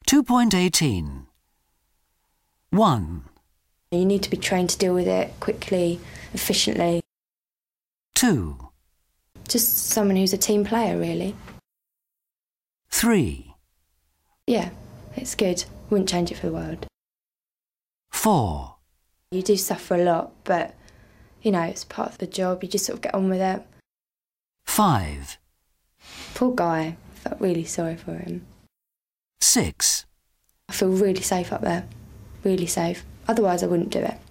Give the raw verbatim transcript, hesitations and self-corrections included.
two point eighteen. one. You need to be trained to deal with it quickly, efficiently. two. Just someone who's a team player, really. three. Yeah, it's good. Wouldn't change it for the world. four. You do suffer a lot, but, you know, it's part of the job. You just sort of get on with it. five. Poor guy. I felt really sorry for him. six. I feel really safe up there. Really safe. Otherwise, I wouldn't do it.